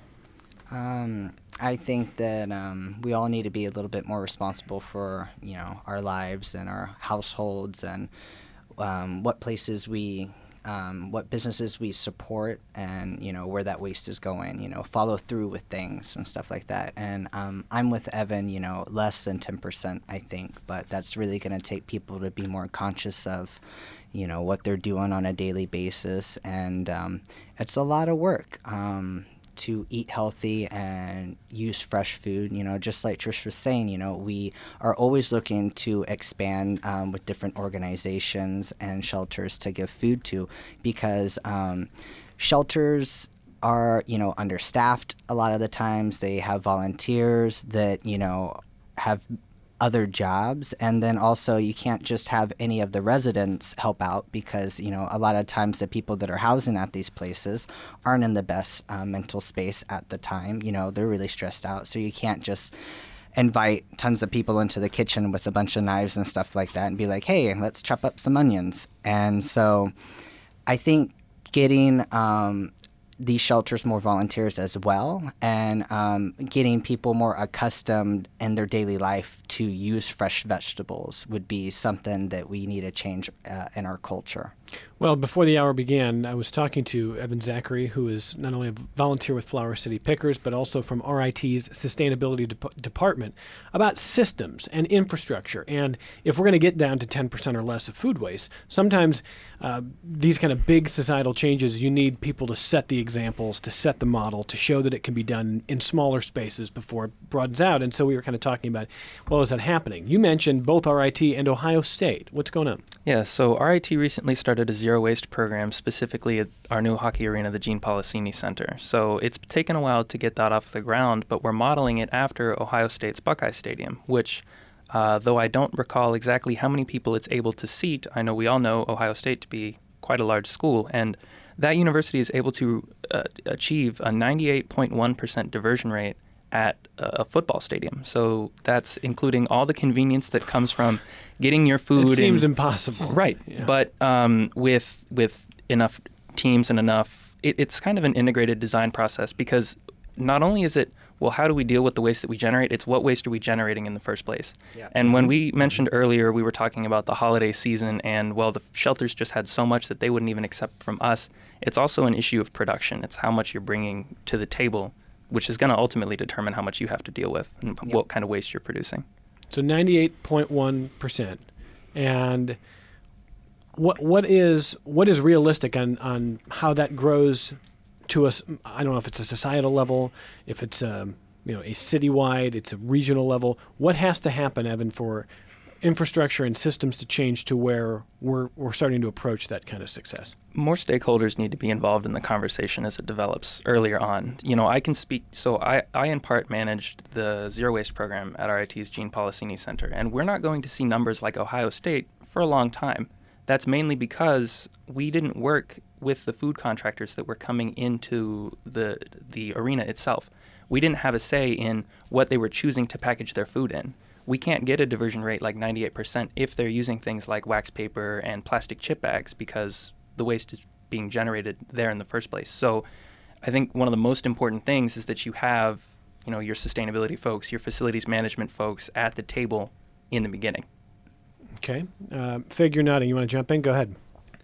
Speaker 9: I think that we all need to be a little bit more responsible for our lives and our households and what places what businesses we support, and where that waste is going. Follow through with things and stuff like that. And I'm with Evan. Less than 10%, I think, but that's really going to take people to be more conscious of what they're doing on a daily basis, and it's a lot of work to eat healthy and use fresh food. Just like Trish was saying, we are always looking to expand with different organizations and shelters to give food to, because shelters are, understaffed a lot of the times. They have volunteers that, have other jobs, and then also you can't just have any of the residents help out, because a lot of times the people that are housing at these places aren't in the best mental space at the time. They're really stressed out, so you can't just invite tons of people into the kitchen with a bunch of knives and stuff like that and be like, hey, let's chop up some onions. And so I think getting these shelters more volunteers as well, and getting people more accustomed in their daily life to use fresh vegetables would be something that we need to change in our culture.
Speaker 1: Well, before the hour began, I was talking to Evan Zachary, who is not only a volunteer with Flower City Pickers, but also from RIT's Sustainability Department, about systems and infrastructure. And if we're going to get down to 10% or less of food waste, sometimes these kind of big societal changes, you need people to set the examples, to set the model, to show that it can be done in smaller spaces before it broadens out. And so we were kind of talking about, well, is that happening? You mentioned both RIT and Ohio State. What's going on?
Speaker 6: Yeah, so RIT recently started a zero waste program, specifically at our new hockey arena, the Gene Policini Center. So it's taken a while to get that off the ground, but we're modeling it after Ohio State's Buckeye Stadium, which, though I don't recall exactly how many people it's able to seat, I know we all know Ohio State to be quite a large school, and that university is able to achieve a 98.1% diversion rate at a football stadium. So that's including all the convenience that comes from getting your food.
Speaker 1: It seems impossible.
Speaker 6: Right. Yeah. But with enough teams and enough, it's kind of an integrated design process, because not only is it, well, how do we deal with the waste that we generate? It's what waste are we generating in the first place? Yeah. And when we mentioned earlier, we were talking about the holiday season, and, well, the shelters just had so much that they wouldn't even accept from us. It's also an issue of production. It's how much you're bringing to the table, which is going to ultimately determine how much you have to deal with and what kind of waste you're producing. So
Speaker 1: 98.1%. And what is realistic on how that grows to us? I don't know if it's a societal level, if it's a citywide, it's a regional level. What has to happen, Evan, for infrastructure and systems to change to where we're starting to approach that kind of success?
Speaker 6: More stakeholders need to be involved in the conversation as it develops earlier on. I can speak, so I in part managed the zero waste program at RIT's Gene Policini Center, and we're not going to see numbers like Ohio State for a long time. That's mainly because we didn't work with the food contractors that were coming into the arena itself. We didn't have a say in what they were choosing to package their food in. We can't get a diversion rate like 98% if they're using things like wax paper and plastic chip bags, because the waste is being generated there in the first place. So I think one of the most important things is that you have, your sustainability folks, your facilities management folks at the table in the beginning.
Speaker 1: Okay. Fig, you're nodding. You want to jump in? Go ahead.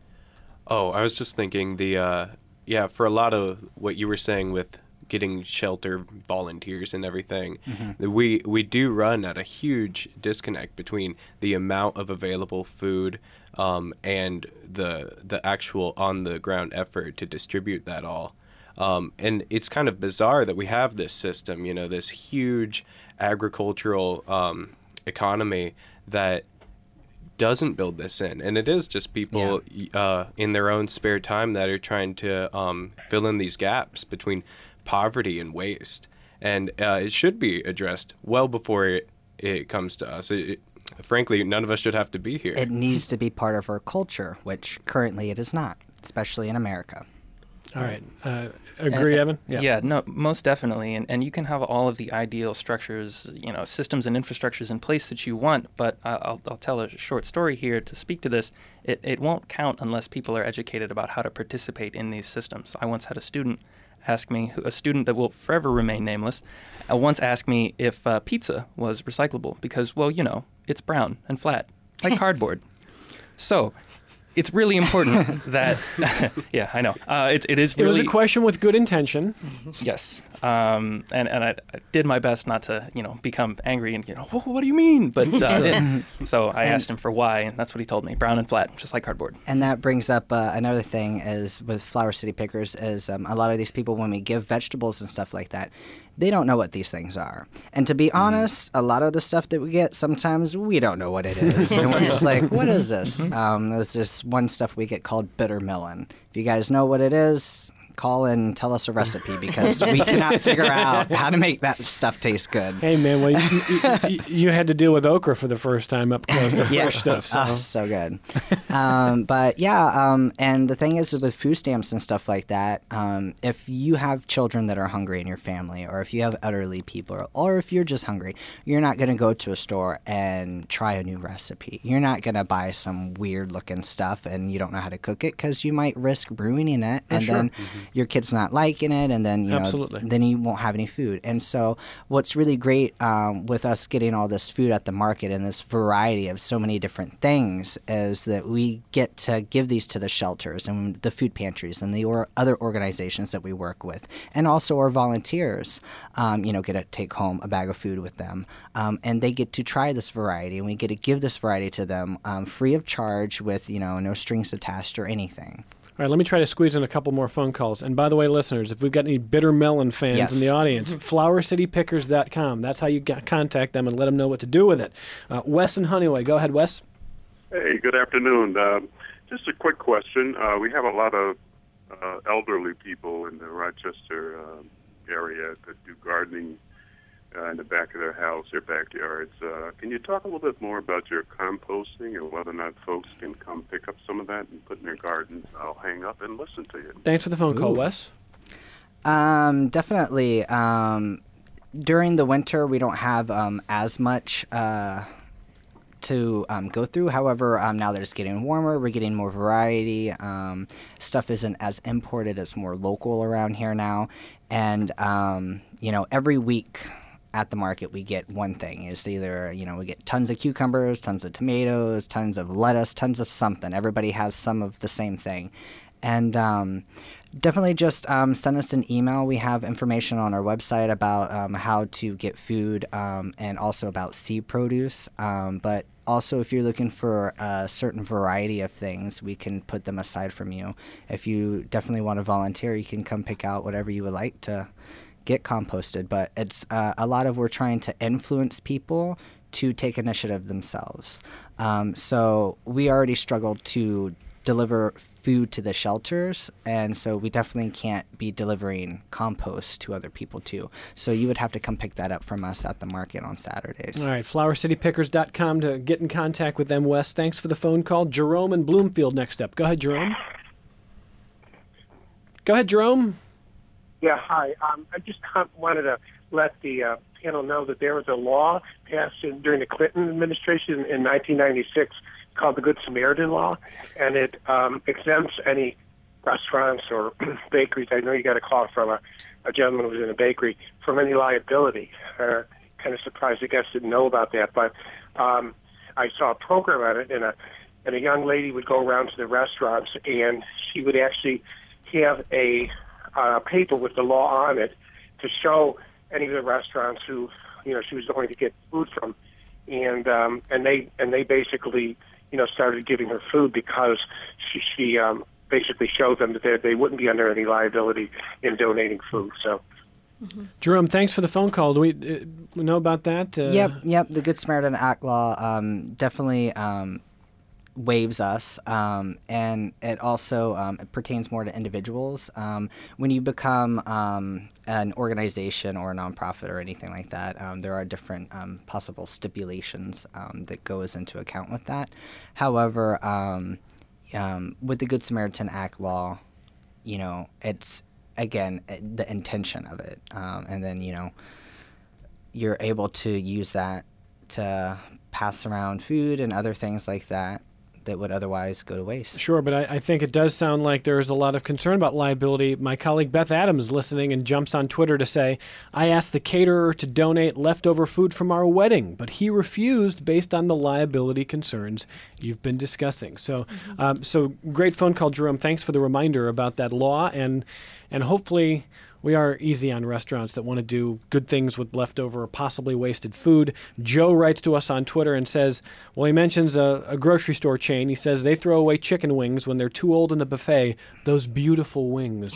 Speaker 13: Oh, I was just thinking for a lot of what you were saying with getting shelter volunteers and everything, we do run at a huge disconnect between the amount of available food and the actual on-the-ground effort to distribute that all. And it's kind of bizarre that we have this system, this huge agricultural economy that doesn't build this in, and it is just people in their own spare time that are trying to fill in these gaps between poverty and waste, and it should be addressed well before it comes to us. Frankly, none of us should have to be here.
Speaker 9: It needs to be part of our culture, which currently it is not, especially in America.
Speaker 1: All right. Agree, Evan?
Speaker 6: Yeah, no, most definitely. And you can have all of the ideal structures, systems and infrastructures in place that you want, but I'll tell a short story here to speak to this. It won't count unless people are educated about how to participate in these systems. I once had a student ask me, a student that will forever remain nameless, once asked me if pizza was recyclable because, well, it's brown and flat, like cardboard. So it's really important that, yeah, I know. It is really...
Speaker 1: It was a question with good intention.
Speaker 6: Yes. And I did my best not to, become angry and, what do you mean? But so I asked him for why, and that's what he told me. Brown and flat, just like cardboard.
Speaker 9: And that brings up another thing is with Flower City Pickers is a lot of these people, when we give vegetables and stuff like that, they don't know what these things are. And to be honest, a lot of the stuff that we get, sometimes we don't know what it is. And we're just like, what is this? There's this one stuff we get called bitter melon. If you guys know what it is, call and tell us a recipe, because we cannot figure out how to make that stuff taste good.
Speaker 1: Hey, man, well, you had to deal with okra for the first time up close, the fresh stuff.
Speaker 9: So good. But and the thing is with food stamps and stuff like that, if you have children that are hungry in your family, or if you have elderly people, or if you're just hungry, you're not going to go to a store and try a new recipe. You're not going to buy some weird looking stuff and you don't know how to cook it, because you might risk ruining it. And then your kid's not liking it, and then then you won't have any food. And so what's really great with us getting all this food at the market and this variety of so many different things is that we get to give these to the shelters and the food pantries and the other organizations that we work with, and also our volunteers get to take home a bag of food with them, and they get to try this variety, and we get to give this variety to them free of charge with no strings attached or anything.
Speaker 1: All right, let me try to squeeze in a couple more phone calls. And by the way, listeners, if we've got any bitter melon fans in the audience, flowercitypickers.com. That's how you contact them and let them know what to do with it. Wes in Honeyway. Go ahead, Wes.
Speaker 15: Hey, good afternoon. Just a quick question. We have a lot of elderly people in the Rochester area that do gardening in the back of their house, their backyards. Can you talk a little bit more about your composting and whether or not folks can come pick up some of that and put in their gardens? I'll hang up and listen to you.
Speaker 1: Thanks for the phone call, Wes.
Speaker 9: Definitely. During the winter, we don't have as much to go through. However, now that it's getting warmer, we're getting more variety. Stuff isn't as imported, it's more local around here now. And, every week at the market we get one thing. It's either, we get tons of cucumbers, tons of tomatoes, tons of lettuce, tons of something. Everybody has some of the same thing. And definitely just send us an email. We have information on our website about how to get food and also about seed produce. But also, if you're looking for a certain variety of things, we can put them aside from you. If you definitely want to volunteer, you can come pick out whatever you would like to get composted. But it's a lot of we're trying to influence people to take initiative themselves. So we already struggled to deliver food to the shelters, and so we definitely can't be delivering compost to other people too. So you would have to come pick that up from us at the market on Saturdays.
Speaker 1: All right, flowercitypickers.com to get in contact with them, Wes. Thanks for the phone call. Jerome in Bloomfield next up. Go ahead, Jerome. Go ahead, Jerome.
Speaker 16: Yeah, hi. I just wanted to let the panel know that there was a law passed during the Clinton administration in 1996 called the Good Samaritan Law, and it exempts any restaurants or bakeries. I know you got a call from a gentleman who was in a bakery from any liability. Kind of surprised, I guess, didn't know about that, but I saw a program on it, and a young lady would go around to the restaurants, and she would actually have a paper with the law on it to show any of the restaurants who she was going to get food from, and they basically started giving her food because she basically showed them that they wouldn't be under any liability in donating food. So,
Speaker 1: Jerome, thanks for the phone call. Do we know about that?
Speaker 9: Yep. The Good Samaritan Act law definitely waives us, and it also it pertains more to individuals. When you become an organization or a nonprofit or anything like that, there are different possible stipulations that goes into account with that. However, with the Good Samaritan Act law, it's again the intention of it, and then you're able to use that to pass around food and other things like that would otherwise go to waste.
Speaker 1: Sure, but I think it does sound like there's a lot of concern about liability. My colleague Beth Adams is listening and jumps on Twitter to say, I asked the caterer to donate leftover food from our wedding, but he refused based on the liability concerns you've been discussing. So, so great phone call, Jerome. Thanks for the reminder about that law, and hopefully we are easy on restaurants that want to do good things with leftover or possibly wasted food. Joe writes to us on Twitter and says, well, he mentions a grocery store chain. He says they throw away chicken wings when they're too old in the buffet. Those beautiful wings.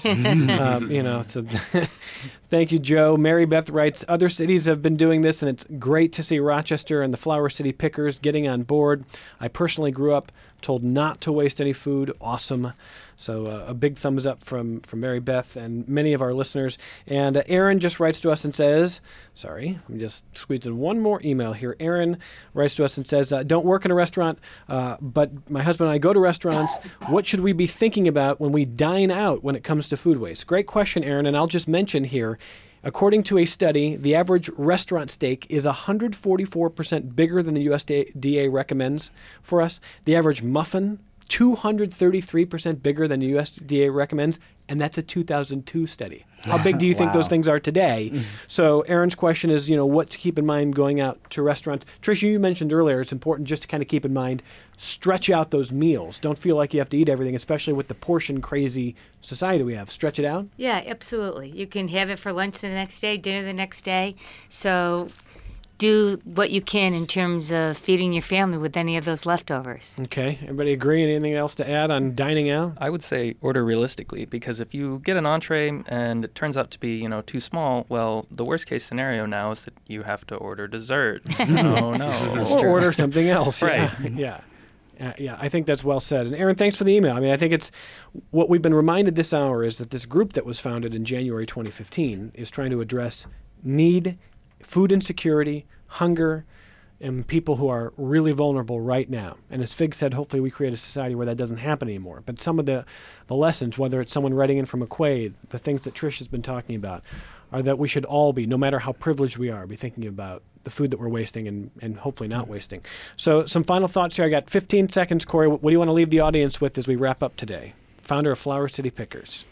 Speaker 1: So thank you, Joe. Mary Beth writes, other cities have been doing this, and it's great to see Rochester and the Flower City Pickers getting on board. I personally grew up told not to waste any food. Awesome. So a big thumbs up from Mary Beth and many of our listeners. And Aaron just writes to us and says, sorry, let me just squeeze in one more email here. Aaron writes to us and says, don't work in a restaurant, but my husband and I go to restaurants. What should we be thinking about when we dine out when it comes to food waste? Great question, Aaron. And I'll just mention here, according to a study, the average restaurant steak is 144% bigger than the USDA recommends for us. The average muffin, 233% bigger than the USDA recommends, and that's a 2002 study. How big do you think those things are today? So Aaron's question is, what to keep in mind going out to restaurants. Tricia, you mentioned earlier it's important just to kind of keep in mind, stretch out those meals. Don't feel like you have to eat everything, especially with the portion-crazy society we have. Stretch it out?
Speaker 10: Yeah, absolutely. You can have it for lunch the next day, dinner the next day. So do what you can in terms of feeding your family with any of those leftovers.
Speaker 1: Okay. Everybody agree? Anything else to add on dining out?
Speaker 6: I would say order realistically, because if you get an entree and it turns out to be, too small, well, the worst case scenario now is that you have to order dessert. Oh, no.
Speaker 1: Or order something else.
Speaker 6: Right.
Speaker 1: Yeah. Yeah, I think that's well said. And Aaron, thanks for the email. I mean, I think it's what we've been reminded this hour is that this group that was founded in January 2015 is trying to address need, food insecurity, hunger, and people who are really vulnerable right now. And as Fig said, hopefully we create a society where that doesn't happen anymore. But some of the lessons, whether it's someone writing in from McQuaid, the things that Trish has been talking about, are that we should all be, no matter how privileged we are, be thinking about the food that we're wasting and hopefully not wasting. So some final thoughts here. I got 15 seconds, Corey. What do you want to leave the audience with as we wrap up today? Founder of Flower City Pickers.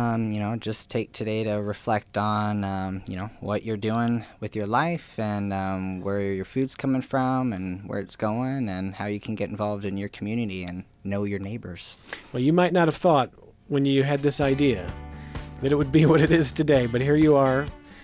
Speaker 9: Just take today to reflect on, what you're doing with your life and where your food's coming from and where it's going and how you can get involved in your community and know your neighbors.
Speaker 1: Well, you might not have thought when you had this idea that it would be what it is today, but here you are,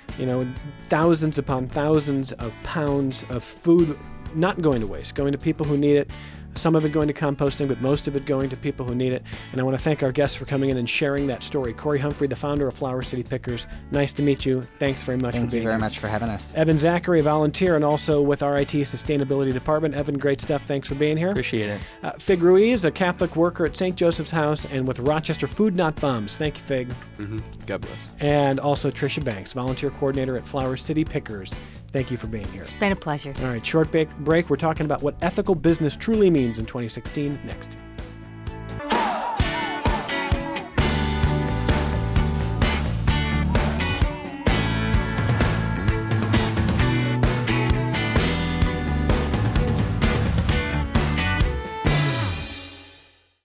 Speaker 1: thousands upon thousands of pounds of food not going to waste, going to people who need it. Some of it going to composting, but most of it going to people who need it. And I want to thank our guests for coming in and sharing that story. Corey Humphrey, the founder of Flower City Pickers. Nice to meet you. Thanks very much for being here.
Speaker 9: Thank you very much for having us.
Speaker 1: Evan Zachary, a volunteer, and also with our IT Sustainability Department. Evan, great stuff. Thanks for being here.
Speaker 6: Appreciate it.
Speaker 1: Fig Ruiz, a Catholic worker at St. Joseph's House and with Rochester Food Not Bums. Thank you, Fig.
Speaker 13: God bless.
Speaker 1: And also Tricia Banks, volunteer coordinator at Flower City Pickers. Thank you for being here.
Speaker 10: It's been a pleasure.
Speaker 1: All right, short break. We're talking about what ethical business truly means in 2016 next.